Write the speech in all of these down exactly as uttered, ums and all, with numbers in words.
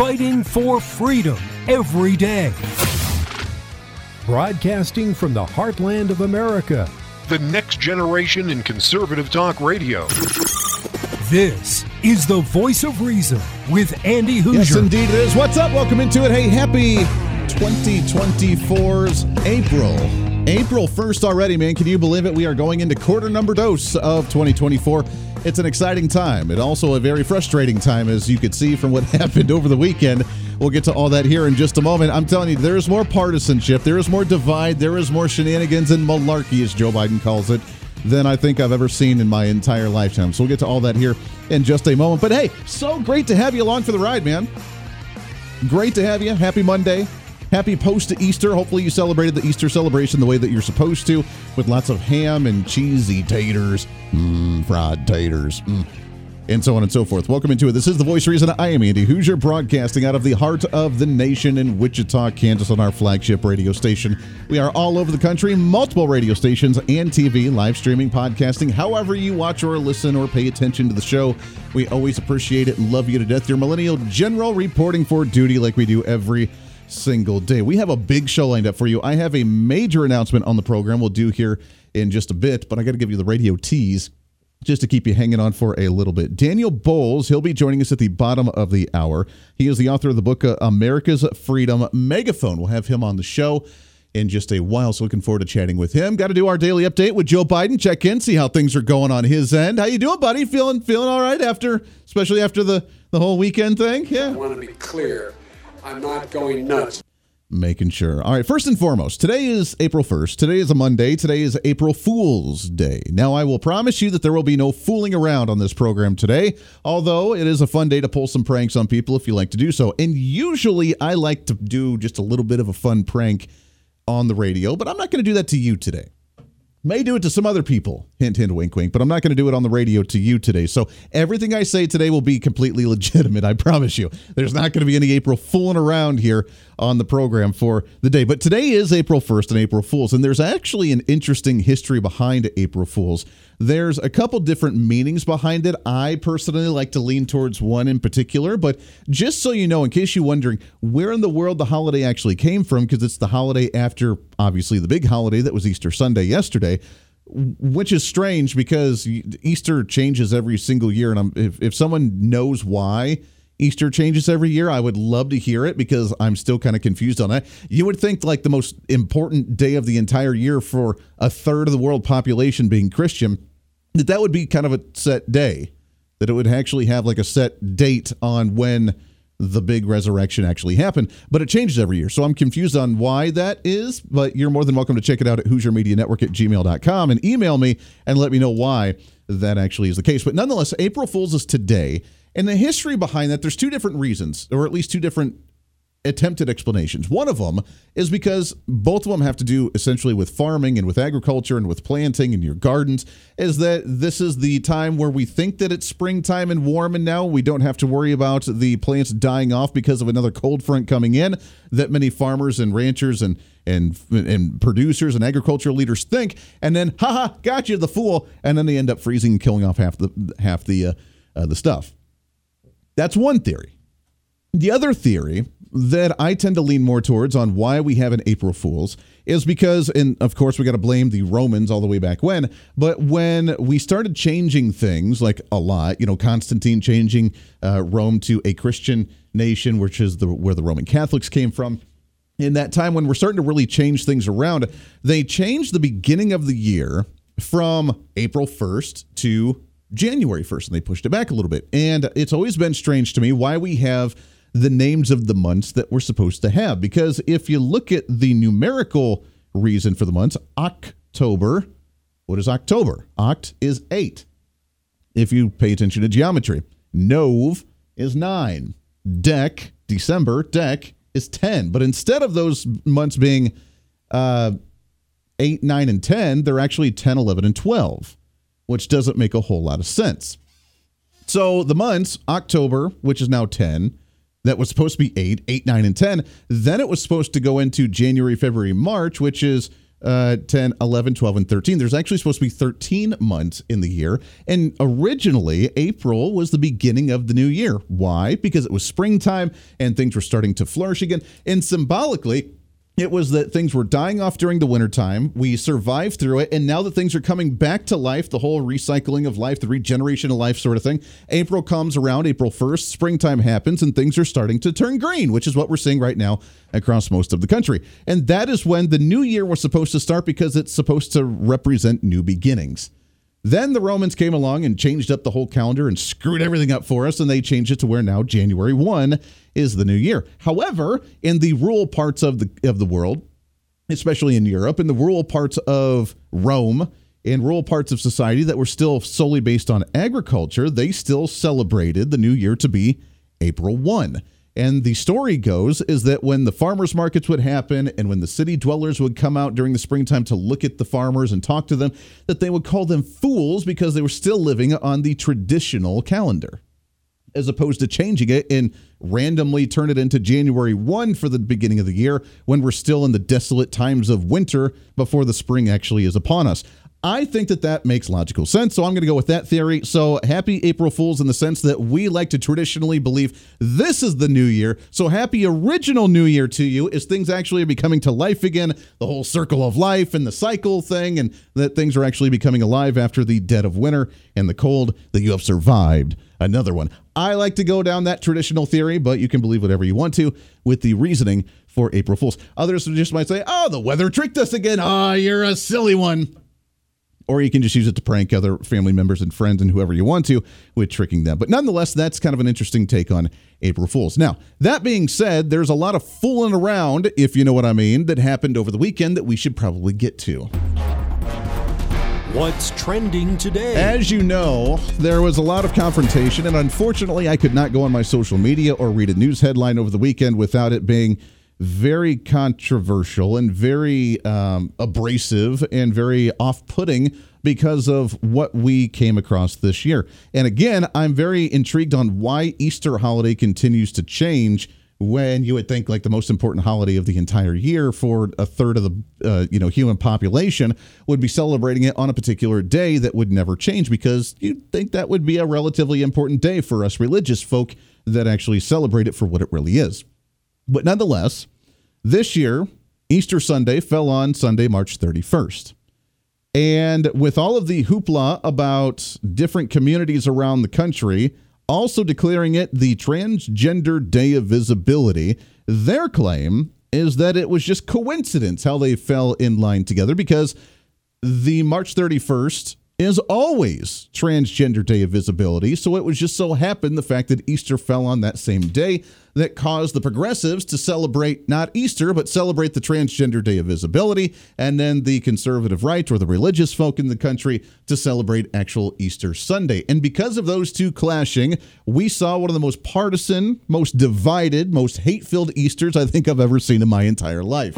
fighting for freedom every day. Broadcasting from the heartland of America. The next generation in conservative talk radio. This is the Voice of Reason with Andy Hoosier. Yes, indeed it is. What's up? Welcome into it. Hey, happy twenty twenty-four's April. April first already, man. Can you believe it? We are going into quarter number dose of twenty twenty-four. It's an exciting time and also a very frustrating time, as you could see from what happened over the weekend. We'll get to all that here in just a moment. I'm telling you, there is more partisanship, there is more divide, there is more shenanigans and malarkey, as Joe Biden calls it, than I think I've ever seen in my entire lifetime. So we'll get to all that here in just a moment. But hey, so great to have you along for the ride, man. Great to have you. Happy Monday. Happy post-Easter. Hopefully you celebrated the Easter celebration the way that you're supposed to, with lots of ham and cheesy taters, mm, fried taters, mm, and so on and so forth. Welcome into it. This is The Voice of Reason. I am Andy Hoosier, broadcasting out of the heart of the nation in Wichita, Kansas, on our flagship radio station. We are all over the country, multiple radio stations and T V, live streaming, podcasting, however you watch or listen or pay attention to the show. We always appreciate it and love you to death. Your Millennial General reporting for duty like we do every single day. We have a big show lined up for you. I have a major announcement on the program we'll do here in just a bit, but I got to give you the radio tease just to keep you hanging on for a little bit. Daniel Bowles, he'll be joining us at the bottom of the hour. He is the author of the book uh, America's Freedom Megaphone. We'll have him on the show in just a while, so looking forward to chatting with him. Got to do our daily update with Joe Biden. Check in, see how things are going on his end. How you doing, buddy? Feeling feeling all right after, especially after the, the whole weekend thing? Yeah. I want to be clear. I'm not going nuts. Making sure. All right, first and foremost, today is April first. Today is a Monday. Today is April Fool's Day. Now, I will promise you that there will be no fooling around on this program today, although it is a fun day to pull some pranks on people if you like to do so. And usually I like to do just a little bit of a fun prank on the radio, but I'm not going to do that to you today. May do it to some other people, hint, hint, wink, wink, but I'm not going to do it on the radio to you today. So everything I say today will be completely legitimate, I promise you. There's not going to be any April fooling around here on the program for the day. But today is April first and April Fools, and there's actually an interesting history behind April Fools. There's a couple different meanings behind it. I personally like to lean towards one in particular, but just so you know, in case you're wondering where in the world the holiday actually came from, because it's the holiday after, obviously, the big holiday that was Easter Sunday yesterday, which is strange because Easter changes every single year, and I'm, if, if someone knows why Easter changes every year, I would love to hear it because I'm still kind of confused on that. You would think like the most important day of the entire year for a third of the world population being Christian, that that would be kind of a set day, that it would actually have like a set date on when the big resurrection actually happened, but it changes every year. So I'm confused on why that is, but you're more than welcome to check it out at Hoosier Media Network at gmail dot com and email me and let me know why that actually is the case. But nonetheless, April Fool's is today. And the history behind that, there's two different reasons, or at least two different attempted explanations. One of them is because both of them have to do essentially with farming and with agriculture and with planting in your gardens, is that this is the time where we think that it's springtime and warm, and now we don't have to worry about the plants dying off because of another cold front coming in that many farmers and ranchers and and and producers and agricultural leaders think, and then haha, got you, the fool, and then they end up freezing and killing off half the half the uh, uh, the stuff. That's one theory. The other theory that I tend to lean more towards on why we have an April Fool's is because, and of course we got to blame the Romans all the way back when, but when we started changing things like a lot, you know, Constantine changing uh, Rome to a Christian nation, which is the where the Roman Catholics came from, in that time when we're starting to really change things around, they changed the beginning of the year from April first to January first, and they pushed it back a little bit. And it's always been strange to me why we have the names of the months that we're supposed to have. Because if you look at the numerical reason for the months, October, what is October? Oct is eight. If you pay attention to geometry, Nov is nine. Dec, December, Dec is ten. But instead of those months being uh, eight, nine, and ten, they're actually ten, eleven, and twelve. Which doesn't make a whole lot of sense. So the months, October, which is now ten, that was supposed to be eight, eight, nine, and ten. Then it was supposed to go into January, February, March, which is uh, ten, eleven, twelve, and thirteen. There's actually supposed to be thirteen months in the year. And originally, April was the beginning of the new year. Why? Because it was springtime and things were starting to flourish again. And symbolically, it was that things were dying off during the wintertime. We survived through it. And now that things are coming back to life, the whole recycling of life, the regeneration of life sort of thing, April comes around, April first, springtime happens, and things are starting to turn green, which is what we're seeing right now across most of the country. And that is when the new year was supposed to start because it's supposed to represent new beginnings. Then the Romans came along and changed up the whole calendar and screwed everything up for us, and they changed it to where now January first is the new year. However, in the rural parts of the of the world, especially in Europe, in the rural parts of Rome, in rural parts of society that were still solely based on agriculture, they still celebrated the new year to be April first. And the story goes is that when the farmers markets would happen and when the city dwellers would come out during the springtime to look at the farmers and talk to them, that they would call them fools because they were still living on the traditional calendar, as opposed to changing it and randomly turn it into January first for the beginning of the year when we're still in the desolate times of winter before the spring actually is upon us. I think that that makes logical sense, so I'm going to go with that theory. So happy April Fools in the sense that we like to traditionally believe this is the new year. So happy original new year to you as things actually are becoming to life again, the whole circle of life and the cycle thing, and that things are actually becoming alive after the dead of winter and the cold, that you have survived another one. I like to go down that traditional theory, but you can believe whatever you want to with the reasoning for April Fools. Others just might say, oh, the weather tricked us again. Oh, you're a silly one. Or you can just use it to prank other family members and friends and whoever you want to with tricking them. But nonetheless, that's kind of an interesting take on April Fools. Now, that being said, there's a lot of fooling around, if you know what I mean, that happened over the weekend that we should probably get to. What's trending today? As you know, there was a lot of confrontation, and unfortunately, I could not go on my social media or read a news headline over the weekend without it being very controversial and very um, abrasive and very off-putting because of what we came across this year. And again, I'm very intrigued on why Easter holiday continues to change when you would think like the most important holiday of the entire year for a third of the uh, you know human population would be celebrating it on a particular day that would never change, because you'd think that would be a relatively important day for us religious folk that actually celebrate it for what it really is. But nonetheless, this year, Easter Sunday fell on Sunday, March thirty-first. And with all of the hoopla about different communities around the country also declaring it the Transgender Day of Visibility, their claim is that it was just coincidence how they fell in line together, because the March thirty-first is always Transgender Day of Visibility. So it was just so happened the fact that Easter fell on that same day that caused the progressives to celebrate not Easter, but celebrate the Transgender Day of Visibility, and then the conservative right or the religious folk in the country to celebrate actual Easter Sunday. And because of those two clashing, we saw one of the most partisan, most divided, most hate-filled Easters I think I've ever seen in my entire life.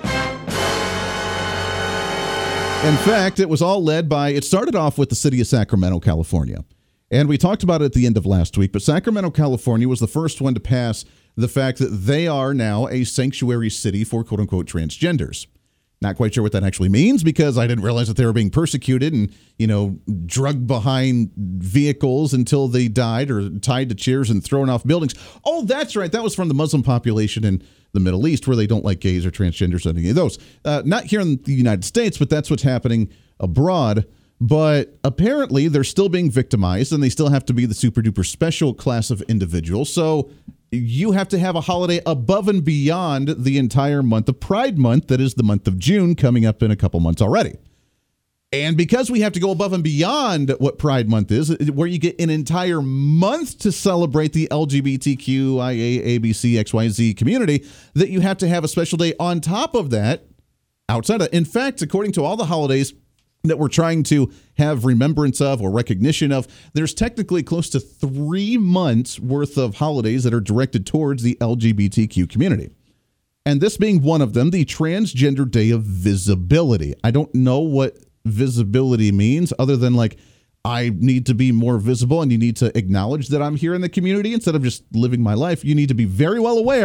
In fact, it was all led by, it started off with the city of Sacramento, California. And we talked about it at the end of last week, but Sacramento, California was the first one to pass the fact that they are now a sanctuary city for quote-unquote transgenders. Not quite sure what that actually means, because I didn't realize that they were being persecuted and, you know, drugged behind vehicles until they died, or tied to chairs and thrown off buildings. Oh, that's right. That was from the Muslim population in the Middle East, where they don't like gays or transgenders or any of those. Uh, not here in the United States, but that's what's happening abroad. But apparently they're still being victimized, and they still have to be the super duper special class of individuals. So you have to have a holiday above and beyond the entire month of Pride Month, that is the month of June, coming up in a couple months already. And because we have to go above and beyond what Pride Month is, where you get an entire month to celebrate the L G B T Q I A A B C X Y Z community, that you have to have a special day on top of that outside of. In fact, according to all the holidays that we're trying to have remembrance of or recognition of, there's technically close to three months worth of holidays that are directed towards the L G B T Q community. And this being one of them, the Transgender Day of Visibility. I don't know what visibility means, other than like, I need to be more visible and you need to acknowledge that I'm here in the community instead of just living my life. You need to be very well aware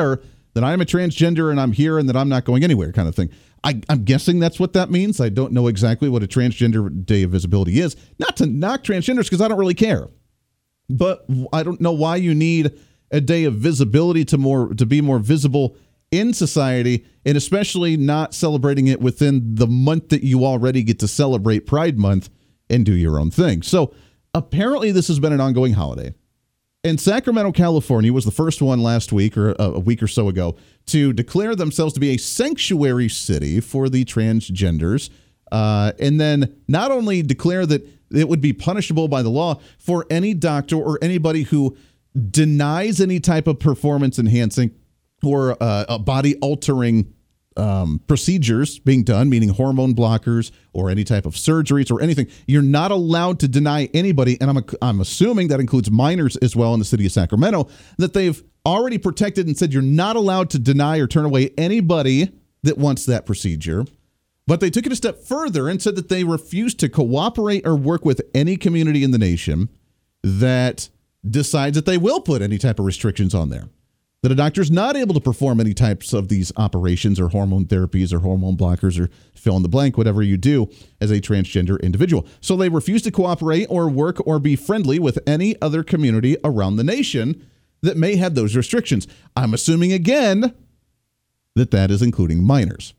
that I'm a transgender and I'm here and that I'm not going anywhere kind of thing. I, I'm guessing that's what that means. I don't know exactly what a Transgender Day of Visibility is. Not to knock transgenders, because I don't really care. But I don't know why you need a day of visibility to more to be more visible in society, and especially not celebrating it within the month that you already get to celebrate Pride Month and do your own thing. So apparently this has been an ongoing holiday. And Sacramento, California was the first one last week or a week or so ago to declare themselves to be a sanctuary city for the transgenders. Uh, and then not only declare that it would be punishable by the law for any doctor or anybody who denies any type of performance enhancing or uh, a body altering um, procedures being done, meaning hormone blockers or any type of surgeries or anything. You're not allowed to deny anybody, and I'm I'm assuming that includes minors as well in the city of Sacramento, that they've already protected and said you're not allowed to deny or turn away anybody that wants that procedure. But they took it a step further and said that they refuse to cooperate or work with any community in the nation that decides that they will put any type of restrictions on there. That a doctor is not able to perform any types of these operations or hormone therapies or hormone blockers or fill in the blank, whatever you do as a transgender individual. So they refuse to cooperate or work or be friendly with any other community around the nation that may have those restrictions. I'm assuming, again, that that is including minors.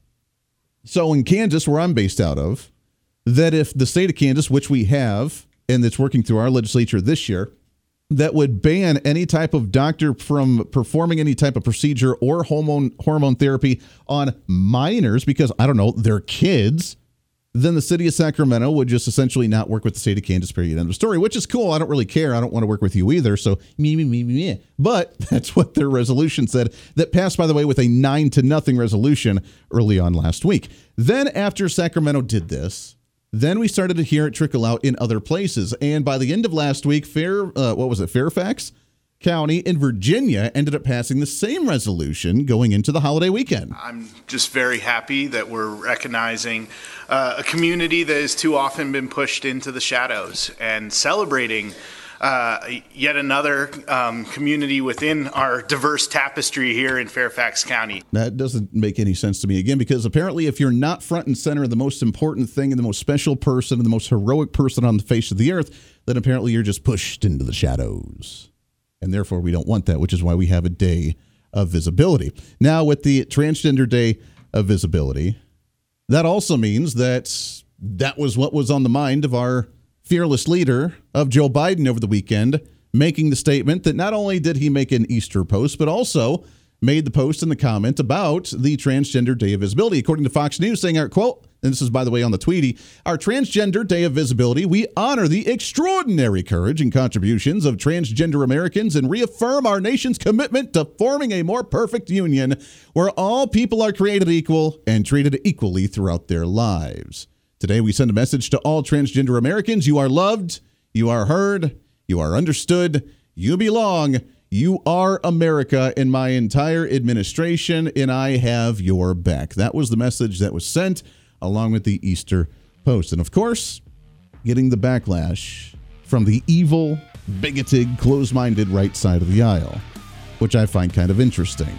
So in Kansas, where I'm based out of, that if the state of Kansas, which we have, and it's working through our legislature this year, that would ban any type of doctor from performing any type of procedure or hormone hormone therapy on minors because, I don't know, they're kids, then the city of Sacramento would just essentially not work with the state of Kansas, period, end of story, which is cool. I don't really care. I don't want to work with you either. So, me, me, me, me, me. But that's what their resolution said that passed, by the way, with a nine to nothing resolution early on last week. Then after Sacramento did this, then we started to hear it trickle out in other places. And by the end of last week, Fair, uh, what was it, Fairfax County in Virginia ended up passing the same resolution going into the holiday weekend. I'm just very happy that we're recognizing uh, a community that has too often been pushed into the shadows and celebrating uh, yet another um, community within our diverse tapestry here in Fairfax County. That doesn't make any sense to me, again, because apparently if you're not front and center, the most important thing and the most special person and the most heroic person on the face of the earth, then apparently you're just pushed into the shadows. And therefore we don't want that, which is why we have a day of visibility. Now with the Transgender Day of Visibility, that also means that that was what was on the mind of our fearless leader of Joe Biden over the weekend, making the statement that not only did he make an Easter post, but also made the post in the comment about the Transgender Day of Visibility. According to Fox News, saying, our quote, and this is, by the way, on the Tweety, our Transgender Day of Visibility, we honor the extraordinary courage and contributions of transgender Americans and reaffirm our nation's commitment to forming a more perfect union where all people are created equal and treated equally throughout their lives. Today, we send a message to all transgender Americans. You are loved, you are heard, you are understood, you belong, you are America, and my entire administration, and I have your back. That was the message that was sent along with the Easter post. And of course, getting the backlash from the evil, bigoted, closed-minded right side of the aisle, which I find kind of interesting.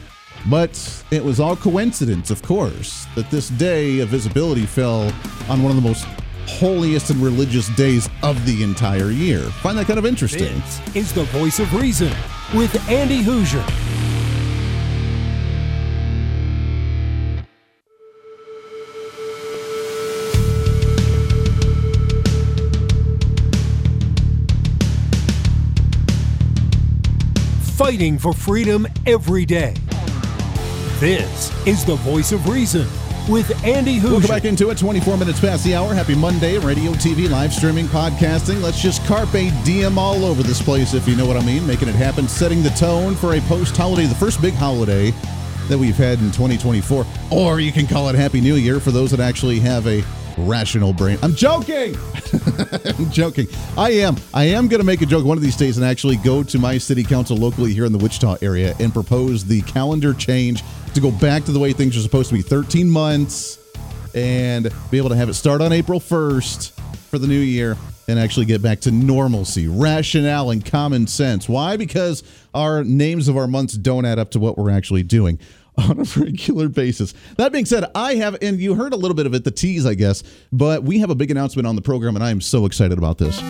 But it was all coincidence, of course, that this day of visibility fell on one of the most holiest and religious days of the entire year. Find that kind of interesting. This is the Voice of Reason with Andy Hoosier. Fighting for freedom every day. This is the Voice of Reason with Andy Hoosier. Welcome back into it. twenty-four minutes past the hour. Happy Monday. Radio, T V, live streaming, podcasting. Let's just carpe diem all over this place, if you know what I mean. Making it happen. Setting the tone for a post-holiday, the first big holiday that we've had in twenty twenty-four. Or you can call it Happy New Year for those that actually have a rational brain. I'm joking. I'm joking. I am. I am going to make a joke one of these days and actually go to my city council locally here in the Wichita area and propose the calendar change to go back to the way things are supposed to be, thirteen months, and be able to have it start on April first for the new year and actually get back to normalcy, rationale, and common sense. Why? Because our names of our months don't add up to what we're actually doing on a regular basis. That being said, I have, and you heard a little bit of it, the tease, I guess, but we have a big announcement on the program, and I am so excited about this.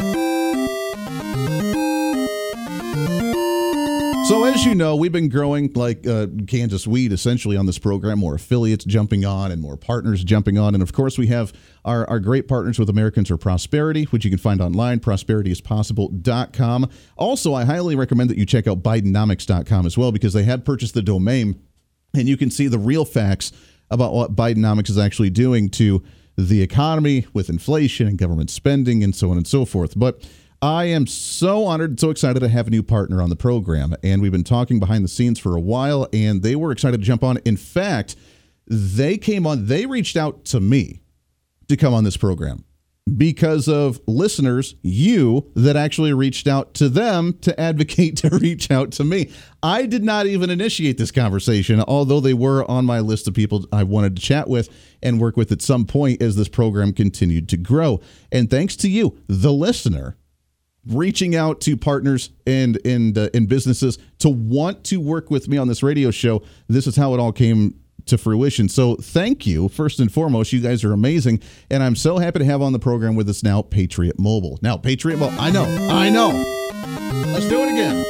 So as you know, we've been growing like uh, Kansas weed essentially on this program, more affiliates jumping on and more partners jumping on. And of course, we have our, our great partners with Americans for Prosperity, which you can find online, prosperity is possible dot com. Also, I highly recommend that you check out Bidenomics dot com as well, because they have purchased the domain and you can see the real facts about what Bidenomics is actually doing to the economy with inflation and government spending and so on and so forth. But I am so honored and so excited to have a new partner on the program. And we've been talking behind the scenes for a while, and they were excited to jump on. In fact, they came on, they reached out to me to come on this program because of listeners, you, that actually reached out to them to advocate to reach out to me. I did not even initiate this conversation, although they were on my list of people I wanted to chat with and work with at some point as this program continued to grow. And thanks to you, the listener, reaching out to partners and and uh, and businesses to want to work with me on this radio show. This is how it all came to fruition. So thank you, first and foremost. You guys are amazing, and I'm so happy to have on the program with us now Patriot Mobile. Now, Patriot Mobile, I know, I know. Let's do it again.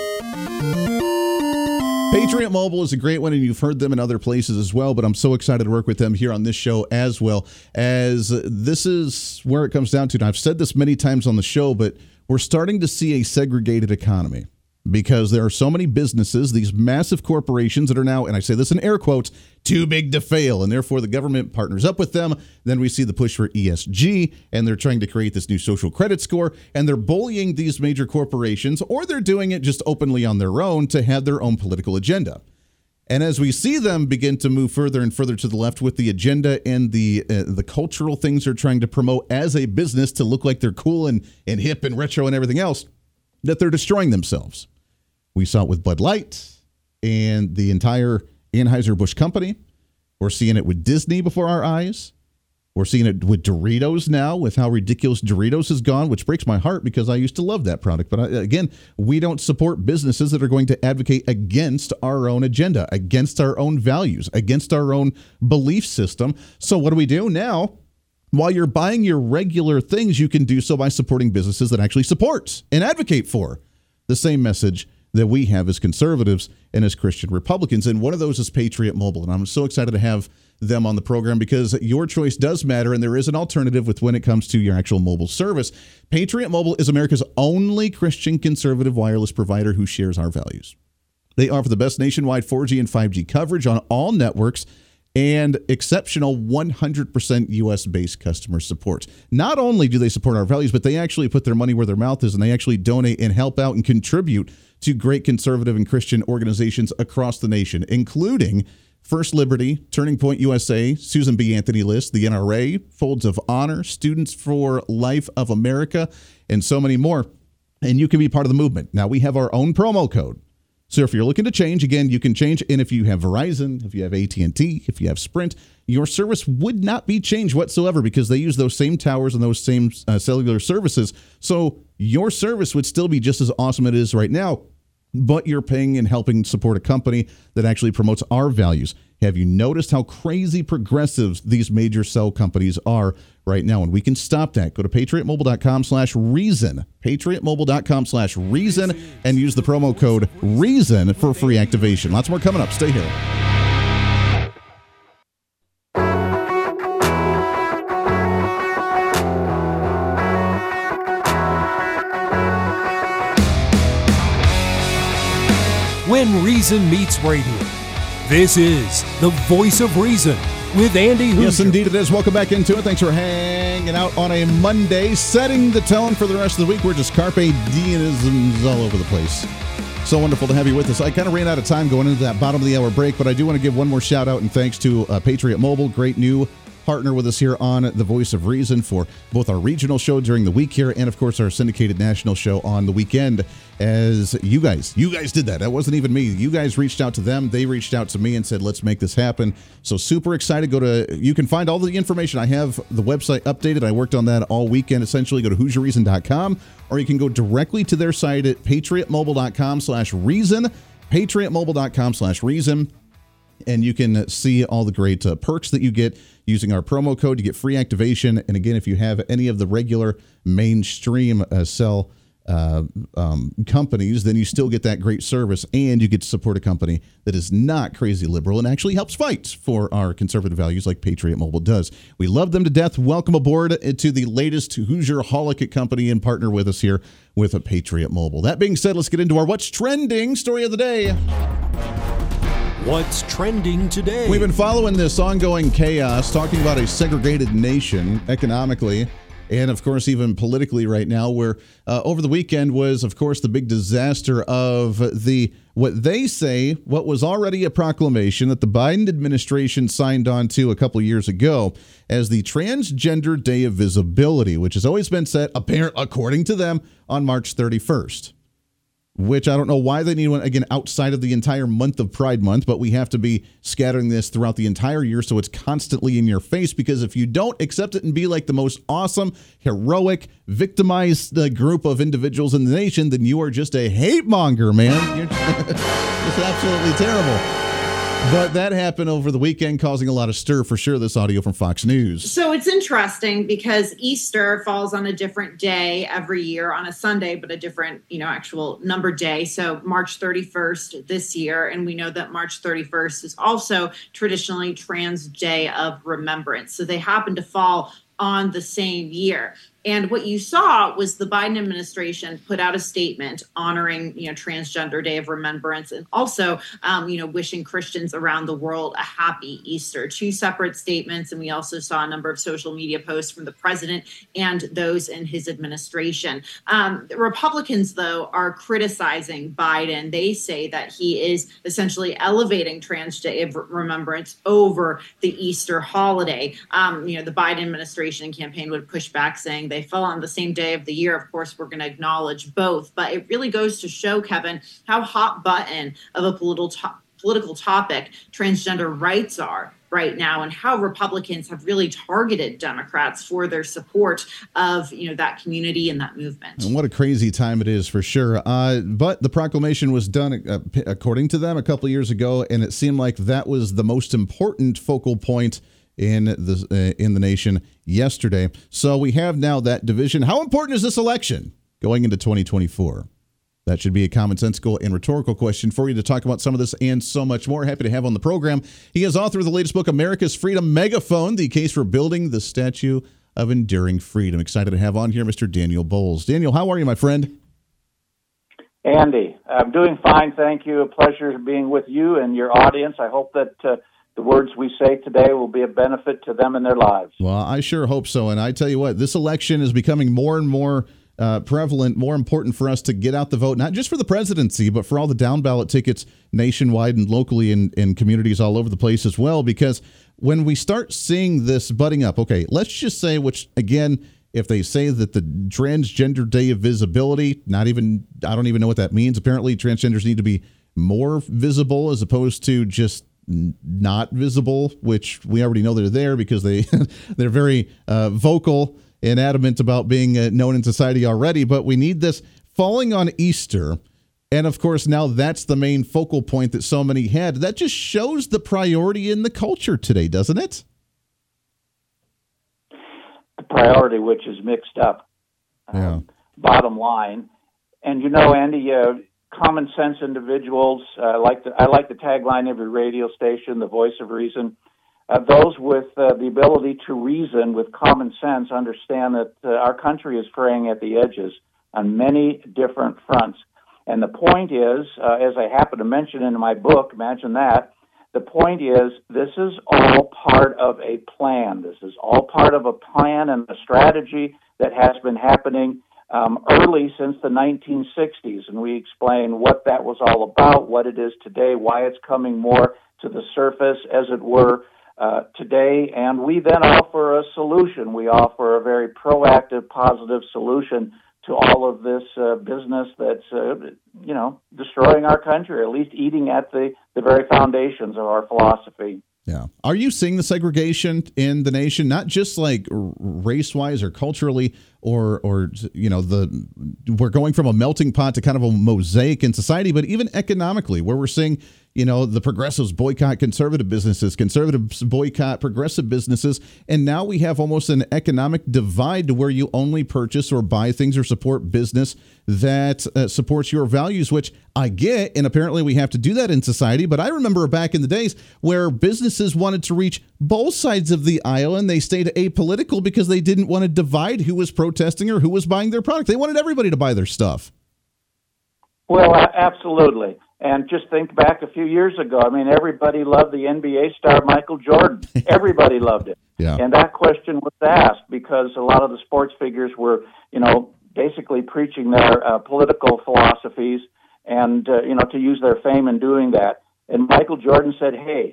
Patriot Mobile is a great one, and you've heard them in other places as well, but I'm so excited to work with them here on this show as well, as this is where it comes down to. And I've said this many times on the show, but we're starting to see a segregated economy because there are so many businesses, these massive corporations that are now, and I say this in air quotes, too big to fail, and therefore the government partners up with them. Then we see the push for E S G, and they're trying to create this new social credit score, and they're bullying these major corporations, or they're doing it just openly on their own to have their own political agenda. And as we see them begin to move further and further to the left with the agenda and the uh, the cultural things they're trying to promote as a business to look like they're cool and, and hip and retro and everything else, that they're destroying themselves. We saw it with Bud Light and the entire Anheuser-Busch company. We're seeing it with Disney before our eyes. We're seeing it with Doritos now, with how ridiculous Doritos has gone, which breaks my heart because I used to love that product. But I, again, we don't support businesses that are going to advocate against our own agenda, against our own values, against our own belief system. So what do we do now? While you're buying your regular things, you can do so by supporting businesses that actually support and advocate for the same message that we have as conservatives and as Christian Republicans. And one of those is Patriot Mobile. And I'm so excited to have them on the program because your choice does matter, and there is an alternative with when it comes to your actual mobile service. Patriot Mobile is America's only Christian conservative wireless provider who shares our values. They offer the best nationwide four G and five G coverage on all networks and exceptional one hundred percent U S-based customer support. Not only do they support our values, but they actually put their money where their mouth is, and they actually donate and help out and contribute to great conservative and Christian organizations across the nation, including First Liberty, Turning Point U S A, Susan B. Anthony List, the N R A, Folds of Honor, Students for Life of America, and so many more. And you can be part of the movement. Now, we have our own promo code. So if you're looking to change, again, you can change. And if you have Verizon, if you have A T and T, if you have Sprint, your service would not be changed whatsoever because they use those same towers and those same uh, cellular services. So your service would still be just as awesome as it is right now, but you're paying and helping support a company that actually promotes our values. Have you noticed how crazy progressive these major cell companies are right now? And we can stop that. Go to patriotmobile.com slash reason, patriotmobile.com slash reason, and use the promo code REASON for free activation. Lots more coming up. Stay here. When Reason Meets Radio. This is the Voice of Reason with Andy Hoosier. Yes, indeed it is. Welcome back into it. Thanks for hanging out on a Monday, setting the tone for the rest of the week. We're just carpe diemisms all over the place. So wonderful to have you with us. I kind of ran out of time going into that bottom of the hour break, but I do want to give one more shout out and thanks to uh, Patriot Mobile. Great new partner with us here on The Voice of Reason for both our regional show during the week here and, of course, our syndicated national show on the weekend. As you guys, you guys did that. That wasn't even me. You guys reached out to them. They reached out to me and said, let's make this happen. So super excited. Go to, you can find all the information. I have the website updated. I worked on that all weekend. Essentially, go to hoosier reason dot com, or you can go directly to their site at patriot mobile dot com slash reason, patriot mobile dot com slash reason. And you can see all the great uh, perks that you get using our promo code. You get free activation. And again, if you have any of the regular mainstream uh, cell uh, um, companies, then you still get that great service, and you get to support a company that is not crazy liberal and actually helps fight for our conservative values like Patriot Mobile does. We love them to death. Welcome aboard to the latest Hoosier-holic company and partner with us here with a Patriot Mobile. That being said, let's get into our What's Trending story of the day. What's trending today? We've been following this ongoing chaos, talking about a segregated nation economically and, of course, even politically right now, where uh, over the weekend was, of course, the big disaster of the, what they say, what was already a proclamation that the Biden administration signed on to a couple years ago as the Transgender Day of Visibility, which has always been set, apparent, according to them, on March thirty-first. Which I don't know why they need one, again, outside of the entire month of Pride Month, but we have to be scattering this throughout the entire year so it's constantly in your face, because if you don't accept it and be like the most awesome, heroic, victimized uh, group of individuals in the nation, then you are just a hate monger, man. You're just absolutely terrible. But that happened over the weekend, causing a lot of stir for sure. This audio from Fox News. So it's interesting because Easter falls on a different day every year, on a Sunday, but a different, you know, actual number day. So March thirty-first this year. And we know that March thirty-first is also traditionally Trans Day of Remembrance. So they happen to fall on the same year. And what you saw was the Biden administration put out a statement honoring, you know, Transgender Day of Remembrance, and also, um, you know, wishing Christians around the world a happy Easter. Two separate statements. And we also saw a number of social media posts from the president and those in his administration. Um, the Republicans, though, are criticizing Biden. They say that he is essentially elevating Trans Day of Remembrance over the Easter holiday. Um, you know, the Biden administration and campaign would push back, saying they fell on the same day of the year. Of course, we're going to acknowledge both. But it really goes to show, Kevin, how hot button of a political to- political topic transgender rights are right now, and how Republicans have really targeted Democrats for their support of, you know, that community and that movement. And what a crazy time it is, for sure. Uh, but the proclamation was done, uh, according to them, a couple of years ago, and it seemed like that was the most important focal point in the uh, in the nation yesterday. So we have now that division. How important is this election going into twenty twenty-four? That should be a commonsensical and rhetorical question for you to talk about some of this and so much more. Happy to have on the program. He is author of the latest book, America's Freedom Megaphone, The Case for Building the Statue of Enduring Freedom. Excited to have on here Mister Daniel Bowles. Daniel, how are you, my friend? Andy, I'm doing fine, thank you. A pleasure being with you and your audience. I hope that uh, the words we say today will be a benefit to them in their lives. Well, I sure hope so. And I tell you what, this election is becoming more and more uh, prevalent, more important for us to get out the vote, not just for the presidency, but for all the down ballot tickets nationwide and locally in, in communities all over the place as well. Because when we start seeing this budding up, okay, let's just say, which again, if they say that the Transgender Day of Visibility, not even, I don't even know what that means. Apparently transgenders need to be more visible as opposed to just not visible, which we already know they're there because they they're very uh, vocal and adamant about being uh, known in society already. But we need this falling on Easter, and of course now that's the main focal point that so many had. That just shows the priority in the culture today, doesn't it? The priority, which is mixed up. Yeah. Um, bottom line, and you know, Andy. Uh, Common sense individuals, uh, like the, I like the tagline every radio station, the voice of reason. Uh, those with uh, the ability to reason with common sense understand that uh, our country is fraying at the edges on many different fronts. And the point is, uh, as I happen to mention in my book, imagine that, the point is this is all part of a plan. This is all part of a plan and a strategy that has been happening Um, early since the nineteen sixties, and we explain what that was all about, what it is today, why it's coming more to the surface, as it were. uh, today, and we then offer a solution. We offer a very proactive, positive solution to all of this uh, business that's, uh, you know, destroying our country, or at least eating at the, the very foundations of our philosophy. Yeah. Are you seeing the segregation in the nation, not just like race-wise or culturally, or, or you know, the we're going from a melting pot to kind of a mosaic in society, but even economically, where we're seeing, you know, the progressives boycott conservative businesses, conservatives boycott progressive businesses, and now we have almost an economic divide to where you only purchase or buy things or support business that uh, supports your values, which I get, and apparently we have to do that in society. But I remember back in the days where businesses wanted to reach both sides of the aisle, and they stayed apolitical because they didn't want to divide who was protesting or who was buying their product. They wanted everybody to buy their stuff. Well, absolutely. And just think back a few years ago. I mean, everybody loved the N B A star Michael Jordan. Everybody loved it. Yeah. And that question was asked because a lot of the sports figures were, you know, basically preaching their uh, political philosophies and, uh, you know, to use their fame in doing that. And Michael Jordan said, hey,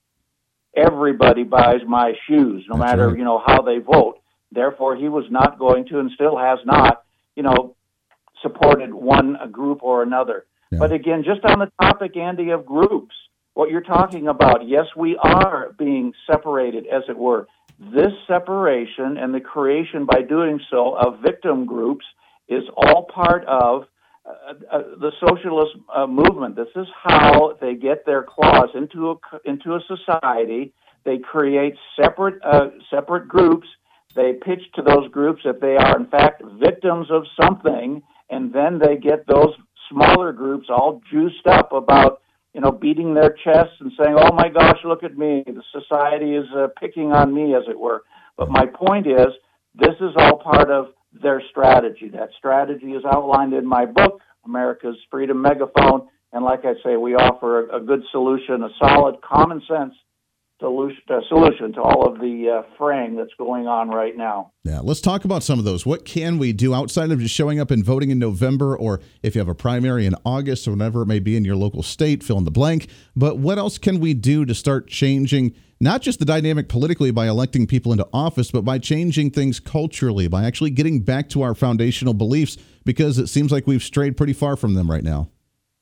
everybody buys my shoes, no That's matter, right. you know, how they vote. Therefore, he was not going to, and still has not, you know, supported one group or another. Yeah. But again, just on the topic, Andy, of groups, what you're talking about, yes, we are being separated, as it were. This separation and the creation by doing so of victim groups is all part of uh, uh, the socialist uh, movement. This is how they get their claws into a, into a society. They create separate uh, separate groups. They pitch to those groups that they are, in fact, victims of something, and then they get those smaller groups all juiced up about, you know, beating their chests and saying, oh my gosh, look at me. The society is uh, picking on me, as it were. But my point is, this is all part of their strategy. That strategy is outlined in my book, America's Freedom Megaphone. And like I say, we offer a, a good solution, a solid, common sense solution, uh, solution to all of the uh, fraying that's going on right now. Yeah, let's talk about some of those. What can we do outside of just showing up and voting in November, or if you have a primary in August or whatever it may be in your local state, fill in the blank. But what else can we do to start changing not just the dynamic politically by electing people into office, but by changing things culturally, by actually getting back to our foundational beliefs, because it seems like we've strayed pretty far from them right now?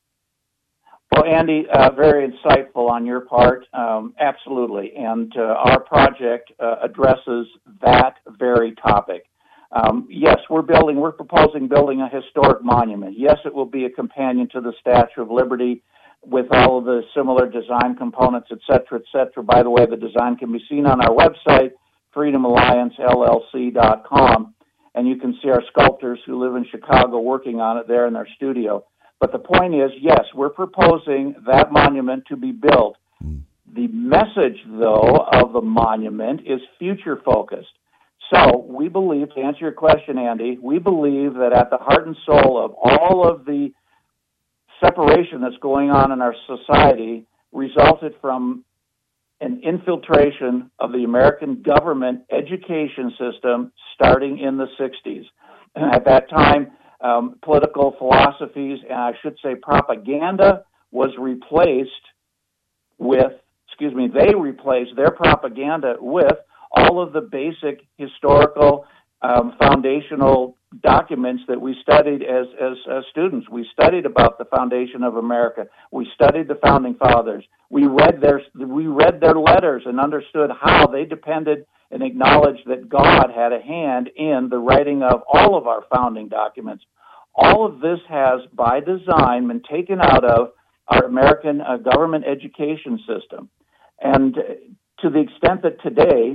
Well, Andy, uh, very insightful on your part. Um, absolutely. And uh, our project uh, addresses that very topic. Um, yes, we're building, we're proposing building a historic monument. Yes, it will be a companion to the Statue of Liberty with all of the similar design components, et cetera, et cetera. By the way, the design can be seen on our website, freedom alliance L L C dot com. And you can see our sculptors who live in Chicago working on it there in their studio. But the point is, yes, we're proposing that monument to be built. Mm. The message, though, of the monument is future-focused. So we believe, to answer your question, Andy, we believe that at the heart and soul of all of the separation that's going on in our society resulted from an infiltration of the American government education system starting in the sixties. And at that time, Um, political philosophies, and I should say propaganda, was replaced with, excuse me, they replaced their propaganda with all of the basic historical um, foundational documents that we studied as, as as students. We studied about the foundation of America. We studied the founding fathers. We read their we read their letters and understood how they depended and acknowledged that God had a hand in the writing of all of our founding documents. All of this has, by design, been taken out of our American uh, government education system. And to the extent that today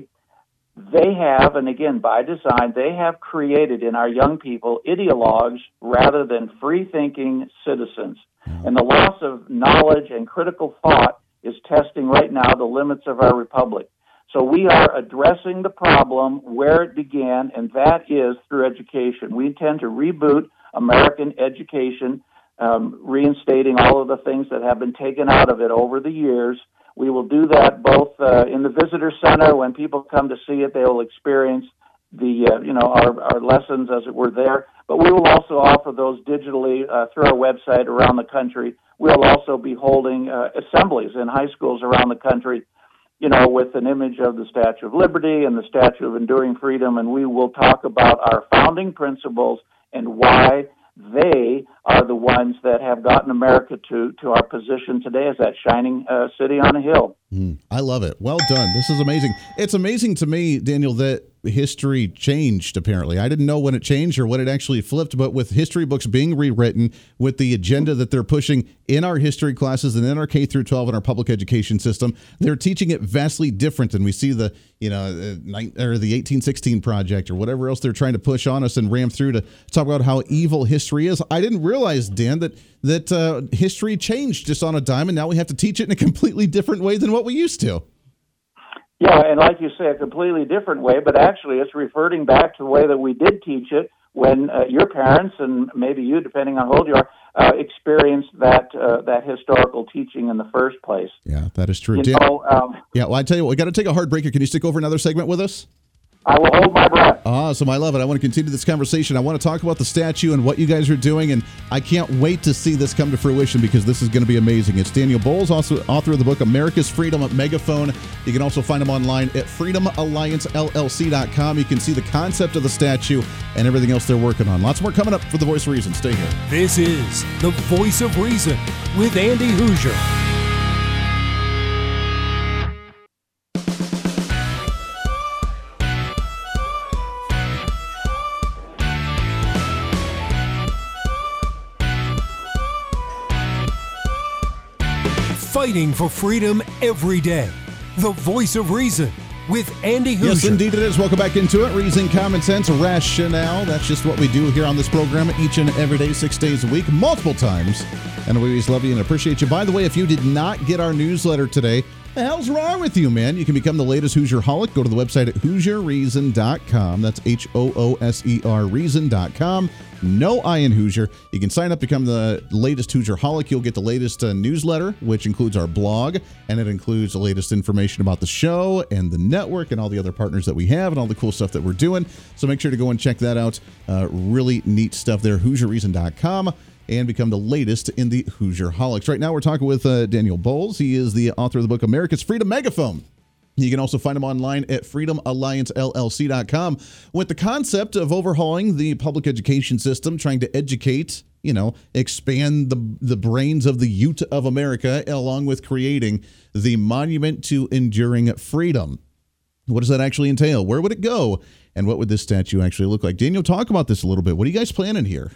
they have, and again, by design, they have created in our young people ideologues rather than free-thinking citizens. And the loss of knowledge and critical thought is testing right now the limits of our republic. So we are addressing the problem where it began, and that is through education. We intend to reboot American education, um, reinstating all of the things that have been taken out of it over the years. We will do that both uh, in the visitor center. When people come to see it, they will experience the, uh, you know, our, our lessons, as it were, there. But we will also offer those digitally uh, through our website around the country. We'll also be holding uh, assemblies in high schools around the country you know, with an image of the Statue of Liberty and the Statue of Enduring Freedom, and we will talk about our founding principles and why they are the ones that have gotten America to, to our position today as that shining uh, city on a hill. Mm, I love it. Well done. This is amazing. It's amazing to me, Daniel, that history changed, apparently. I didn't know when it changed or when it actually flipped, but with history books being rewritten, with the agenda that they're pushing in our history classes and in our K through twelve and our public education system, they're teaching it vastly different. And we see the, you know, or the eighteen sixteen project or whatever else they're trying to push on us and ram through to talk about how evil history is. I didn't realize, Dan, that that uh, history changed just on a dime, and now we have to teach it in a completely different way than what we used to. Yeah, and like you say, a completely different way, but actually it's reverting back to the way that we did teach it when uh, your parents, and maybe you, depending on how old you are, uh, experienced that uh, that historical teaching in the first place. Yeah, that is true. You Dan, know, um, yeah, well, I tell you what, we got to take a hard break here. Can you stick over another segment with us? I will hold my breath. Awesome. I love it. I want to continue this conversation. I want to talk about the statue and what you guys are doing, and I can't wait to see this come to fruition because this is going to be amazing. It's Daniel Bowles, also author of the book America's Freedom Megaphone. You can also find him online at freedom alliance L L C dot com. You can see the concept of the statue and everything else they're working on. Lots more coming up for The Voice of Reason. Stay here. This is The Voice of Reason with Andy Hoosier. Fighting for freedom every day. The Voice of Reason with Andy Hoosier. Yes, indeed it is. Welcome back into it. Reason, common sense, rationale. That's just what we do here on this program each and every day, six days a week, multiple times. And we always love you and appreciate you. By the way, if you did not get our newsletter today, the hell's wrong with you, man? You can become the latest Hoosier-holic. Go to the website at hoosier reason dot com. That's H O O S E R reason dot com. No I in Hoosier. You can sign up, become the latest Hoosier-holic. You'll get the latest uh, newsletter, which includes our blog, and it includes the latest information about the show and the network and all the other partners that we have and all the cool stuff that we're doing. So make sure to go and check that out. Uh, really neat stuff there, hoosier reason dot com. And become the latest in the Hoosier-holics. Right now, we're talking with uh, Daniel Bowles. He is the author of the book America's Freedom Megaphone. You can also find him online at freedom alliance L L C dot com with the concept of overhauling the public education system, trying to educate, you know, expand the, the brains of the youth of America, along with creating the Monument to Enduring Freedom. What does that actually entail? Where would it go? And what would this statue actually look like? Daniel, talk about this a little bit. What are you guys planning here?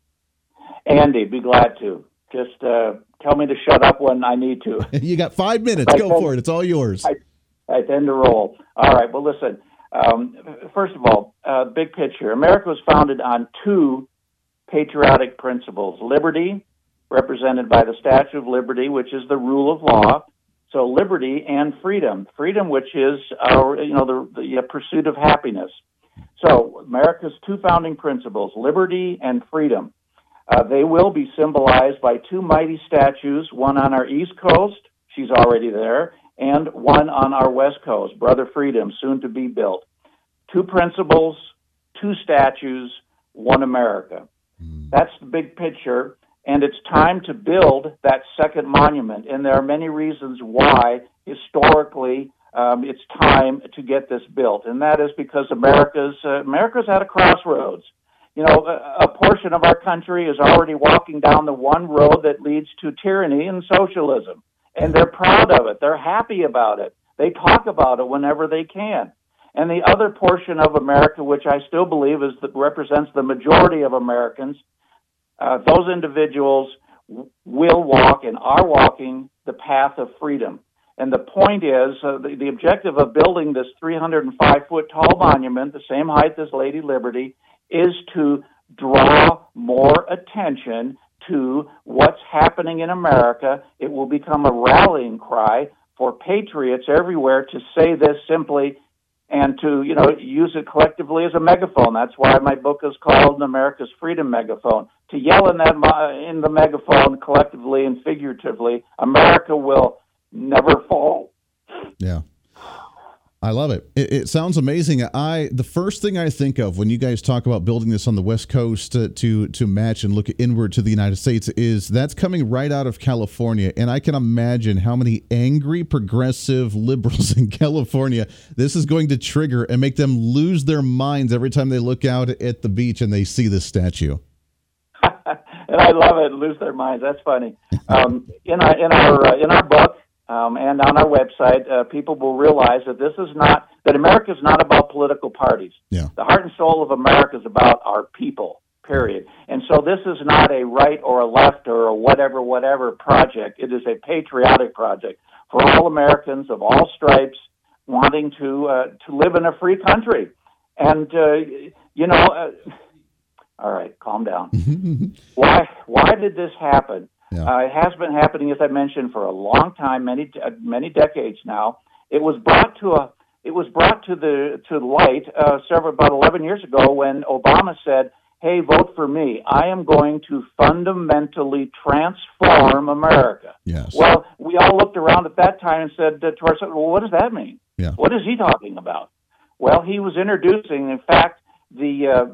Andy, be glad to. Just uh, tell me to shut up when I need to. You got five minutes. I Go tend, for it. It's all yours. I, I tend to roll. All right. Well, listen. Um, first of all, uh, big picture. America was founded on two patriotic principles: liberty, represented by the Statue of Liberty, which is the rule of law. So liberty and freedom. Freedom, which is our, you know, the, the pursuit of happiness. So America's two founding principles: liberty and freedom. Uh, they will be symbolized by two mighty statues, one on our East Coast, she's already there, and one on our West Coast, Brother Freedom, soon to be built. Two principles, two statues, one America. Mm. That's the big picture, and it's time to build that second monument, and there are many reasons why, historically, um, it's time to get this built, and that is because America's, uh, America's at a crossroads. You know, a, a portion of our country is already walking down the one road that leads to tyranny and socialism. And they're proud of it. They're happy about it. They talk about it whenever they can. And the other portion of America, which I still believe is that represents the majority of Americans, uh, those individuals w- will walk and are walking the path of freedom. And the point is, uh, the, the objective of building this three hundred five foot tall monument, the same height as Lady Liberty, is to draw more attention to what's happening in America. It will become a rallying cry for patriots everywhere to say this simply and to, you know, use it collectively as a megaphone. That's why my book is called America's Freedom Megaphone. To yell in that in the megaphone collectively and figuratively, America will never fall. Yeah. I love it. it. It sounds amazing. I the first thing I think of when you guys talk about building this on the West Coast to to, to match and look inward to the United States is that's coming right out of California. And I can imagine how many angry progressive liberals in California this is going to trigger and make them lose their minds every time they look out at the beach and they see this statue. And I love it. Lose their minds. That's funny. Um, in our in our uh, in our book. Um, and on our website, uh, people will realize that this is not, that America is not about political parties. Yeah. The heart and soul of America is about our people, period. And so this is not a right or a left or a whatever, whatever project. It is a patriotic project for all Americans of all stripes wanting to uh, to live in a free country. And, uh, you know, uh, all right, calm down. why Why did this happen? Yeah. Uh, it has been happening, as I mentioned, for a long time, many uh, many decades now. It was brought to a it was brought to the to light uh, several about eleven years ago when Obama said, "Hey, vote for me. I am going to fundamentally transform America." Yes. Well, we all looked around at that time and said uh, to ourselves, "Well, what does that mean? Yeah. What is he talking about?" Well, he was introducing, in fact, the uh,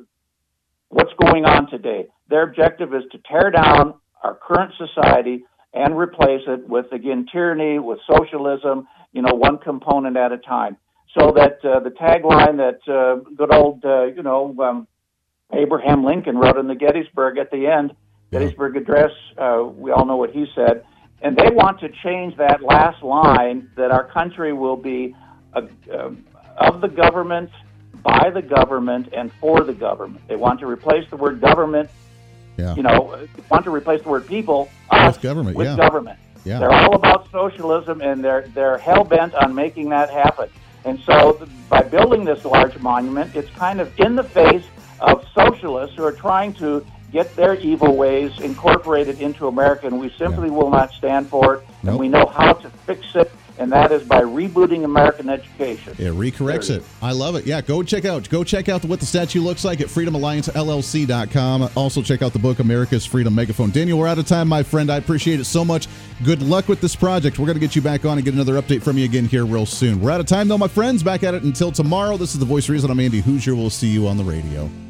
what's going on today. Their objective is to tear down our current society and replace it with, again, tyranny, with socialism, you know, one component at a time. So that uh, the tagline that uh, good old, uh, you know, um, Abraham Lincoln wrote in the Gettysburg at the end, Gettysburg Address, uh, we all know what he said. And they want to change that last line that our country will be uh, uh, of the government, by the government, and for the government. They want to replace the word government. Yeah. You know, want to replace the word people us, with government. With yeah. government. Yeah. They're all about socialism, and they're they're hell bent on making that happen. And so, by building this large monument, it's kind of in the face of socialists who are trying to get their evil ways incorporated into America, and we simply Yeah. will not stand for it. Nope. And we know how to fix it, and that is by rebooting American education. It recorrects it. I love it. Yeah, go check out go check out what the statue looks like at freedom alliance L L C dot com. Also check out the book America's Freedom Megaphone. Daniel, we're out of time, my friend. I appreciate it so much. Good luck with this project. We're going to get you back on and get another update from you again here real soon. We're out of time, though, my friends. Back at it until tomorrow. This is The Voice of Reason. I'm Andy Hoosier. We'll see you on the radio.